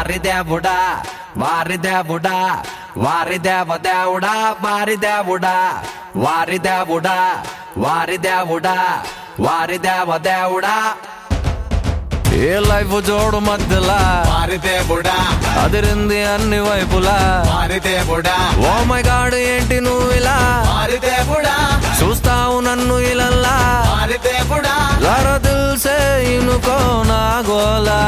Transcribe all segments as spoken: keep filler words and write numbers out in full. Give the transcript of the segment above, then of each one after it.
వారి దేవుడా వారి దేవుడా వారి దేవ దేవుడా వారి దేవుడా వారి దేవుడా వారి దేవుడా వారి దేవ దేవుడా ఏ లైఫ్ జోడు మధ్యలా వారి దేవుడా అదిరింది అన్ని వైపులా వారి దేవుడా ఓ మై గాడ్ ఏంటి నువ్వు ఇలా వారి దేవుడా చూస్తావు నన్ను ఇలల్లా వారి దేవుడా జరా దిల్ సే ఇనుకో నా గోలా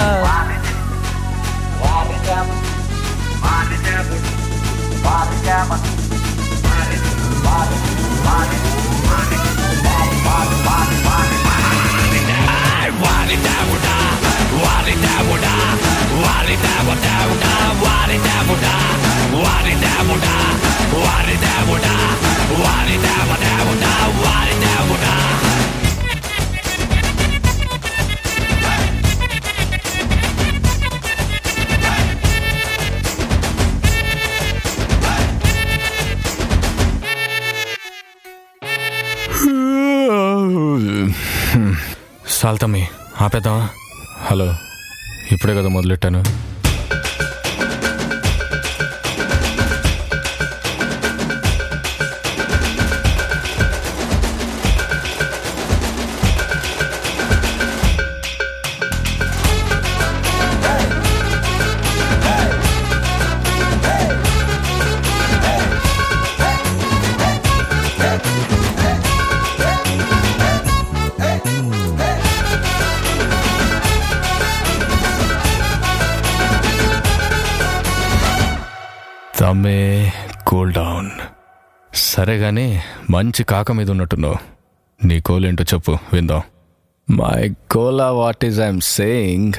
సాల్తమ్మి ఆపేద్దామా? హలో, ఇప్పుడే కదా మొదలెట్టాను. తమ్మే కూల్ డౌన్. సరే గాని మంచి కాక మీద ఉన్నట్టున్నావు. నీ కోల్ ఏంటో చెప్పు విందాం. మై కోలా what is I'm saying.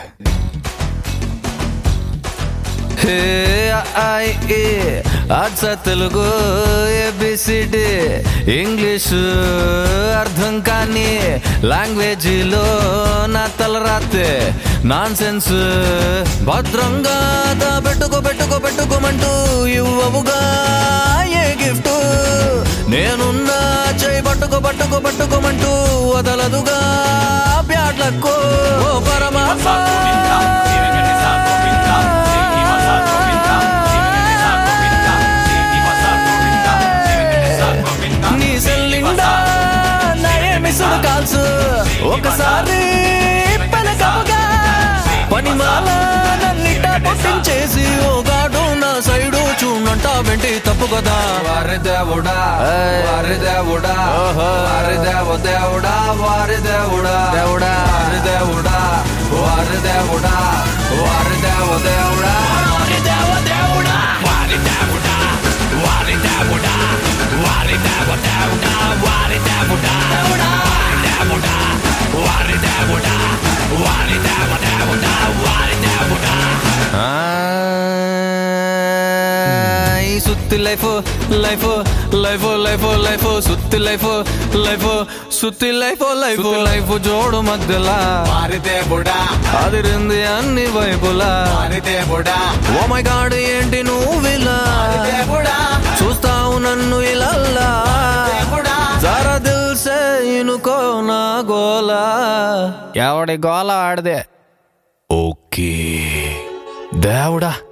Hey I A అచ్చ తెలుగు ఏబిసిడి ఇంగ్లీషు అర్థం కాని లాంగ్వేజీలో నా తలరాతే నాన్ సెన్స్ భద్రంగా పెట్టుకో పెట్టుకో పెట్టుకోమంటూ ఇవ్వవుగా ఏ గిఫ్ట్. నేనున్నా చేయి పట్టుకో పట్టుకో పట్టుకోమంటూ వదలదుగా బ్యాడ్లక్కో ఓ పరమాత్మ. నీ సెల్లిండా నయమిసుడు కాల్సు ఒకసారి పలకముగా పనిమాల నన్నిట పొట్టించేసి ఓ గాడు నా సైడు చూడంట వెంటి తప్పు కదా. వారి దేవుడా వారి దేవుడా వారి దేవ దేవుడా వారి దేవుడా దేవుడా వారి దేవుడా వారి దేవుడా వారి దేవ దేవుడా వారి దేవ దేవుడా వారి దేవుడా వారి దేవుడా వారి దేవ దేవుడా వారి దేవుడా వారి దేవుడా వారి దేవుడా వారి దేవ దేవుడా వారి దేవుడా. ఈ సుత్తి life life life life life సుత్తి లైఫ్ లైఫ్ సుత్తి లైఫ్ లైఫ్ లైఫ్ జోడు మధ్యలా వారి దేవుడా అదిరింది అన్ని వైపులా వారి దేవుడా ఓ మై గాడ్ ఏంటి నువ్విలా దేవుడా చూస్తావు నన్ను ఇలల్లా జరా దిల్ సే ఇనుకో నా గోలా. ఎవడి గోల ఆడదే. ఓకే దేవుడా.